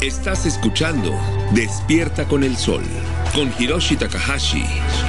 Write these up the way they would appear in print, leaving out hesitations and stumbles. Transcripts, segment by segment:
Estás escuchando Despierta con el Sol, con Hiroshi Takahashi.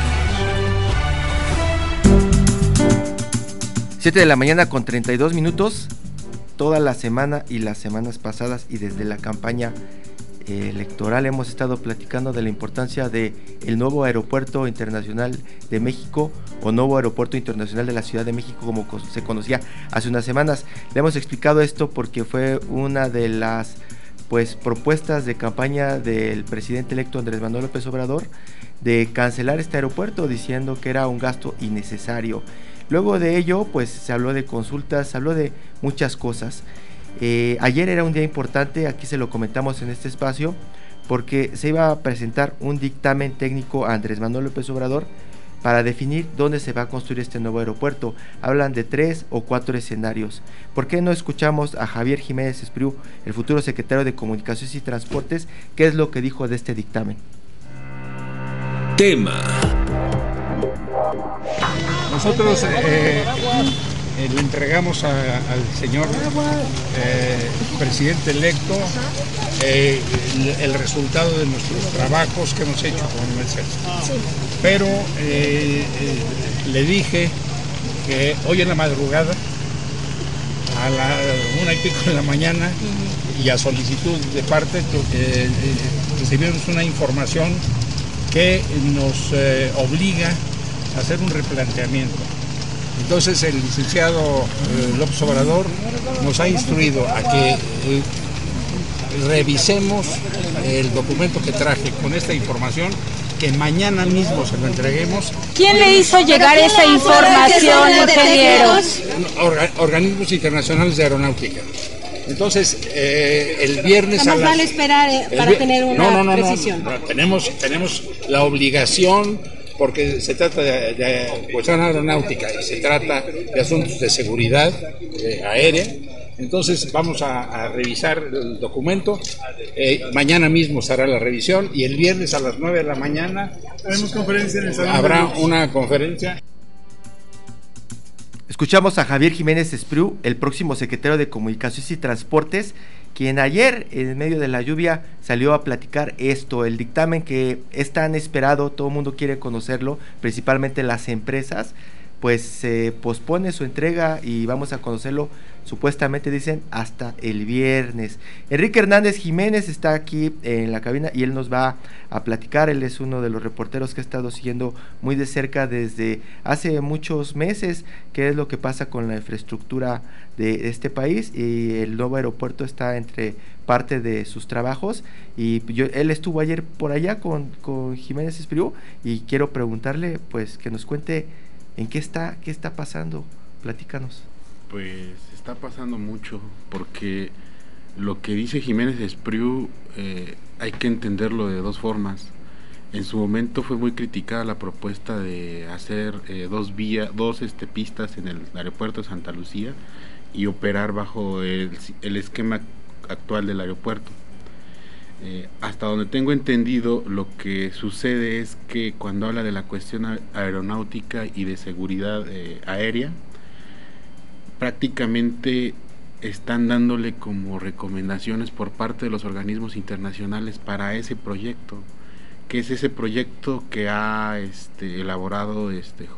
7 de la mañana con 32 minutos. Toda la semana y las semanas pasadas y desde la campaña electoral hemos estado platicando de la importancia de el nuevo aeropuerto internacional de México, o nuevo aeropuerto internacional de la Ciudad de México, como se conocía hace unas semanas. Le hemos explicado esto porque fue una de las propuestas de campaña del presidente electo Andrés Manuel López Obrador, de cancelar este aeropuerto, diciendo que era un gasto innecesario. Luego de ello, se habló de consultas, se habló de muchas cosas. Ayer era un día importante, aquí se lo comentamos en este espacio, porque se iba a presentar un dictamen técnico a Andrés Manuel López Obrador para definir dónde se va a construir este nuevo aeropuerto. Hablan de 3 o 4 escenarios. ¿Por qué no escuchamos a Javier Jiménez Espriu, el futuro secretario de Comunicaciones y Transportes, qué es lo que dijo de este dictamen? Tema. Nosotros le entregamos al señor presidente electo el resultado de nuestros trabajos que hemos hecho con el CES. Pero le dije que hoy en la madrugada, a la 1:00 de la mañana, y a solicitud de parte, recibimos una información que nos obliga a hacer un replanteamiento. Entonces el licenciado López Obrador nos ha instruido a que revisemos el documento que traje con esta información, que mañana mismo se lo entreguemos. ¿Quién le hizo llegar esa información, ingenieros? Organismos internacionales de aeronáutica. Entonces, el viernes a las... vale esperar para tener una precisión. No, tenemos la obligación, porque se trata de cuestión aeronáutica y se trata de asuntos de seguridad aérea. Entonces vamos a revisar el documento, mañana mismo será la revisión, y el viernes a las 9 de la mañana habrá una conferencia. Escuchamos a Javier Jiménez Espriu, el próximo secretario de Comunicaciones y Transportes, quien ayer, en medio de la lluvia, salió a platicar esto, el dictamen que es tan esperado, todo el mundo quiere conocerlo, principalmente las empresas. Se pospone su entrega y vamos a conocerlo, supuestamente dicen, hasta el viernes. Enrique Hernández Jiménez está aquí en la cabina y él nos va a platicar. Él es uno de los reporteros que ha estado siguiendo muy de cerca desde hace muchos meses qué es lo que pasa con la infraestructura de este país, y el nuevo aeropuerto está entre parte de sus trabajos, y él estuvo ayer por allá con Jiménez Espriu, y quiero preguntarle que nos cuente ¿en qué está pasando? Platícanos. Pues está pasando mucho, porque lo que dice Jiménez Espriu hay que entenderlo de dos formas. En su momento fue muy criticada la propuesta de hacer dos pistas en el aeropuerto de Santa Lucía y operar bajo el esquema actual del aeropuerto. Hasta donde tengo entendido, lo que sucede es que cuando habla de la cuestión aeronáutica y de seguridad aérea, prácticamente están dándole como recomendaciones por parte de los organismos internacionales para ese proyecto, que es ese proyecto que ha elaborado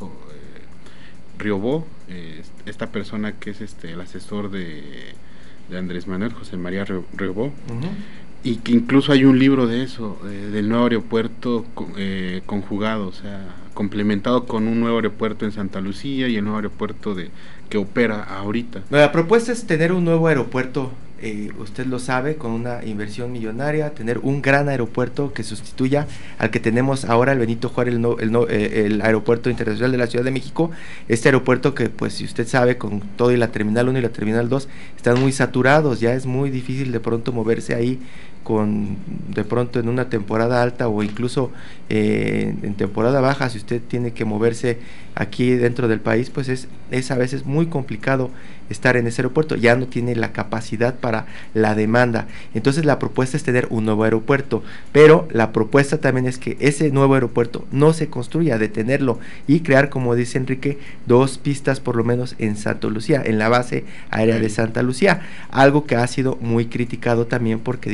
Riobó, esta persona que es el asesor de Andrés Manuel, José María Riobó. Uh-huh. Y que incluso hay un libro de eso, del nuevo aeropuerto conjugado, o sea, complementado con un nuevo aeropuerto en Santa Lucía y el nuevo aeropuerto que opera ahorita. La propuesta es tener un nuevo aeropuerto, usted lo sabe, con una inversión millonaria, tener un gran aeropuerto que sustituya al que tenemos ahora, el Benito Juárez, el aeropuerto internacional de la Ciudad de México. Este aeropuerto que, si usted sabe, con todo y la Terminal 1 y la Terminal 2 están muy saturados, ya es muy difícil de pronto moverse ahí de pronto en una temporada alta o incluso en temporada baja. Si usted tiene que moverse aquí dentro del país, es a veces muy complicado estar en ese aeropuerto, ya no tiene la capacidad para la demanda. Entonces la propuesta es tener un nuevo aeropuerto, pero la propuesta también es que ese nuevo aeropuerto no se construya, detenerlo y crear, como dice Enrique, 2 pistas por lo menos en Santa Lucía, en la base aérea de Santa Lucía, algo que ha sido muy criticado también porque dicen que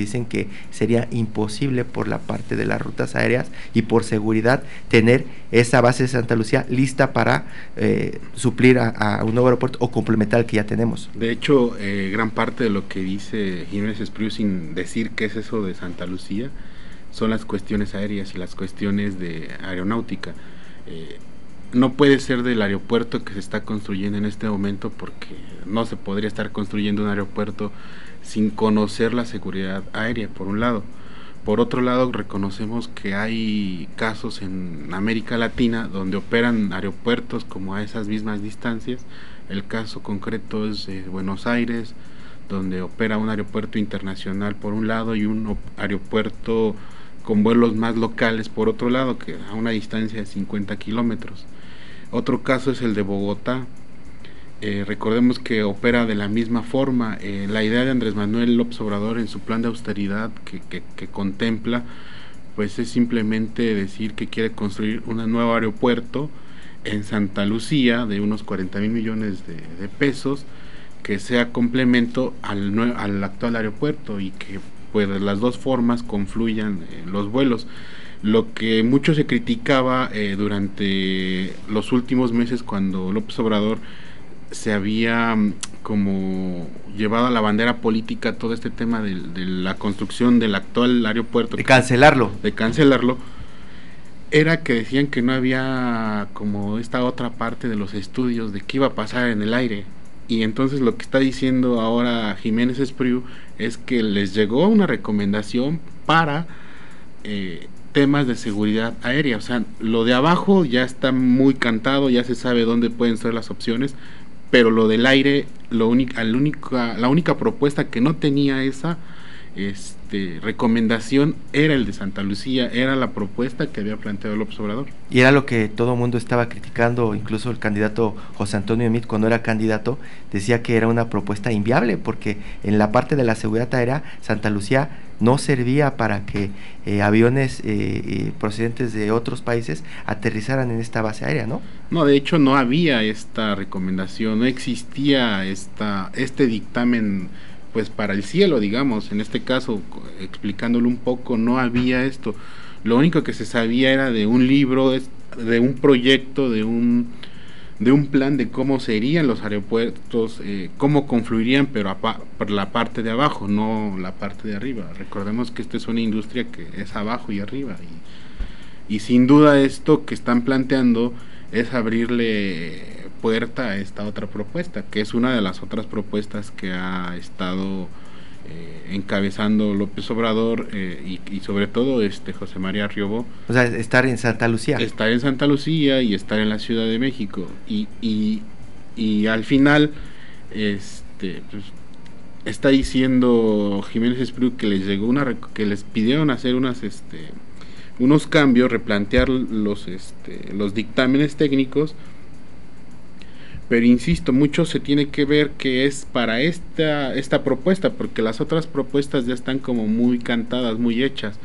que sería imposible por la parte de las rutas aéreas y por seguridad tener esa base de Santa Lucía lista para suplir a un nuevo aeropuerto o complementar el que ya tenemos. De hecho, gran parte de lo que dice Jiménez Espriu, sin decir qué es eso de Santa Lucía, son las cuestiones aéreas y las cuestiones de aeronáutica. No puede ser del aeropuerto que se está construyendo en este momento, porque no se podría estar construyendo un aeropuerto sin conocer la seguridad aérea, por un lado. Por otro lado, reconocemos que hay casos en América Latina donde operan aeropuertos como a esas mismas distancias. El caso concreto es Buenos Aires, donde opera un aeropuerto internacional por un lado y un aeropuerto con vuelos más locales por otro lado, que a una distancia de 50 kilómetros. Otro caso es el de Bogotá. Recordemos que opera de la misma forma. La idea de Andrés Manuel López Obrador en su plan de austeridad que contempla, pues es simplemente decir que quiere construir un nuevo aeropuerto en Santa Lucía de unos 40,000 millones de pesos, que sea complemento al actual aeropuerto y que pues las dos formas confluyan los vuelos. Lo que mucho se criticaba durante los últimos meses, cuando López Obrador se había como llevado a la bandera política todo este tema de la construcción del actual aeropuerto, de cancelarlo, era que decían que no había como esta otra parte de los estudios de qué iba a pasar en el aire. Y entonces lo que está diciendo ahora Jiménez Espriu es que les llegó una recomendación para temas de seguridad aérea. O sea, lo de abajo ya está muy cantado, ya se sabe dónde pueden ser las opciones, pero lo del aire, la única propuesta que no tenía esa recomendación era el de Santa Lucía, era la propuesta que había planteado López Obrador. Y era lo que todo el mundo estaba criticando, incluso el candidato José Antonio Meade, cuando era candidato, decía que era una propuesta inviable, porque en la parte de la seguridad aérea, Santa Lucía no servía para que aviones procedentes de otros países aterrizaran en esta base aérea, ¿no? No, de hecho no había esta recomendación, no existía este dictamen pues para el cielo, digamos. En este caso, explicándolo un poco, no había esto. Lo único que se sabía era de un libro, de un proyecto, de un plan de cómo serían los aeropuertos, cómo confluirían, pero por la parte de abajo, no la parte de arriba. Recordemos que esta es una industria que es abajo y arriba, y sin duda esto que están planteando es abrirle puerta a esta otra propuesta, que es una de las otras propuestas que ha estado encabezando López Obrador y sobre todo José María Riobó. O sea, estar en Santa Lucía. Estar en Santa Lucía y estar en la Ciudad de México. Y al final pues, está diciendo Jiménez Espriu que les llegó que les pidieron hacer unos cambios, replantear los dictámenes técnicos. Pero insisto, mucho se tiene que ver que es para esta propuesta, porque las otras propuestas ya están como muy cantadas, muy hechas.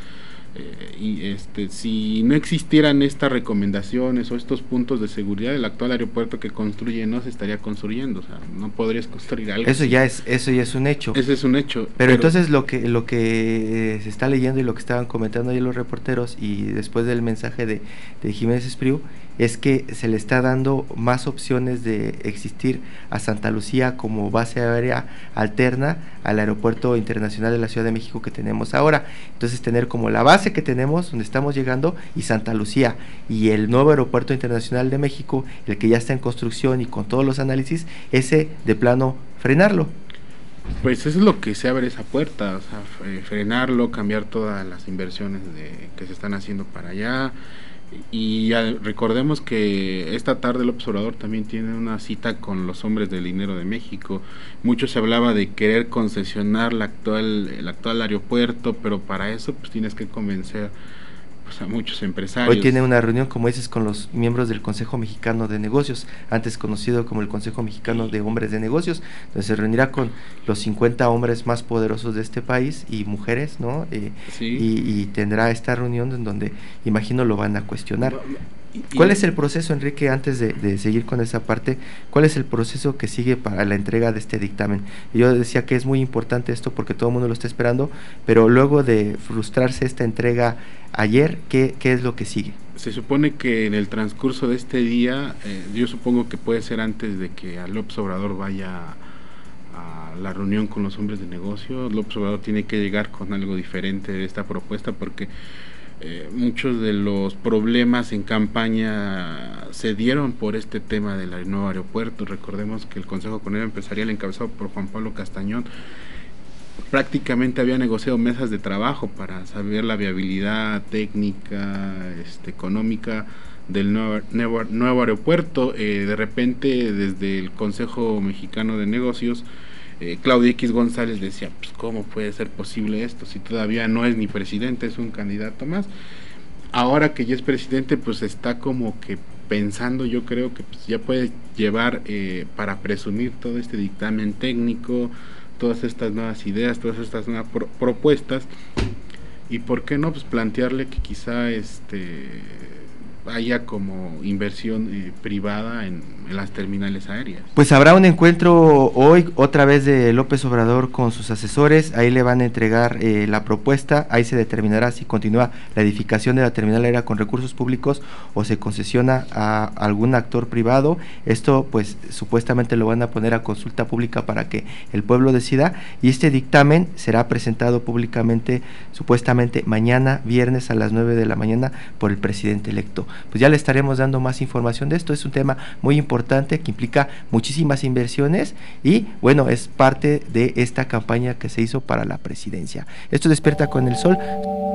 Si no existieran estas recomendaciones o estos puntos de seguridad, el actual aeropuerto que construye no se estaría construyendo. O sea, no podrías construir algo. Eso ya es un hecho. Ese es un hecho. Pero entonces lo que se está leyendo y lo que estaban comentando ahí los reporteros, y después del mensaje de Jiménez Espriu, es que se le está dando más opciones de existir a Santa Lucía como base aérea alterna al aeropuerto internacional de la Ciudad de México que tenemos ahora. Entonces tener como la base que tenemos, donde estamos llegando, y Santa Lucía, y el nuevo aeropuerto internacional de México, el que ya está en construcción y con todos los análisis, ese de plano frenarlo. Pues eso es lo que se abre esa puerta, o sea, frenarlo, cambiar todas las inversiones que se están haciendo para allá. Y recordemos que esta tarde López Obrador también tiene una cita con los hombres del dinero de México. Mucho se hablaba de querer concesionar el actual aeropuerto, pero para eso pues tienes que convencer pues a muchos empresarios. Hoy tiene una reunión, como dices, con los miembros del Consejo Mexicano de Negocios, antes conocido como el Consejo Mexicano de Hombres de Negocios, donde se reunirá con los 50 hombres más poderosos de este país y mujeres, ¿no? Sí. Y tendrá esta reunión en donde imagino lo van a cuestionar. ¿Cuál es el proceso, Enrique, antes de seguir con esa parte? ¿Cuál es el proceso que sigue para la entrega de este dictamen? Yo decía que es muy importante esto porque todo el mundo lo está esperando, pero luego de frustrarse esta entrega ayer, ¿qué es lo que sigue? Se supone que en el transcurso de este día, yo supongo que puede ser antes de que López Obrador vaya a la reunión con los hombres de negocio. López Obrador tiene que llegar con algo diferente de esta propuesta porque muchos de los problemas en campaña se dieron por este tema del nuevo aeropuerto. Recordemos que el Consejo Coordinador Empresarial, encabezado por Juan Pablo Castañón, prácticamente había negociado mesas de trabajo para saber la viabilidad técnica, económica del nuevo aeropuerto. De repente, desde el Consejo Mexicano de Negocios, Claudio X González decía, pues cómo puede ser posible esto si todavía no es ni presidente, es un candidato más. Ahora que ya es presidente, pues está como que pensando, yo creo que pues ya puede llevar para presumir todo este dictamen técnico, todas estas nuevas ideas, todas estas nuevas propuestas, y por qué no pues plantearle que quizá haya como inversión privada en las terminales aéreas. Pues habrá un encuentro hoy otra vez de López Obrador con sus asesores, ahí le van a entregar la propuesta, ahí se determinará si continúa la edificación de la terminal aérea con recursos públicos o se concesiona a algún actor privado. Esto pues supuestamente lo van a poner a consulta pública para que el pueblo decida, y este dictamen será presentado públicamente supuestamente mañana viernes a las 9 de la mañana por el presidente electo. Pues ya le estaremos dando más información de esto. Es un tema muy importante que implica muchísimas inversiones y bueno, es parte de esta campaña que se hizo para la presidencia. Esto Despierta con el Sol.